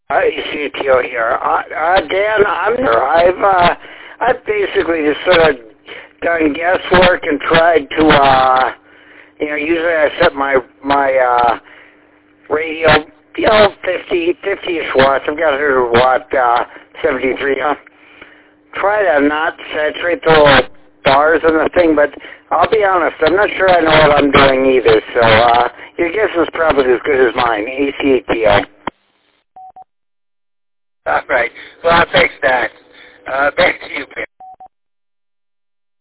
CTO here. Dan, I've basically just sort of done guesswork and tried to, usually I set my radio, 50-ish watts. I've got 100 watt, 73. Try to not saturate the little bars on the thing, but I'll be honest, I'm not sure I know what I'm doing either. So your guess is probably as good as mine. ACTO. All right. Well, thanks, Dan. Back to you, Pam.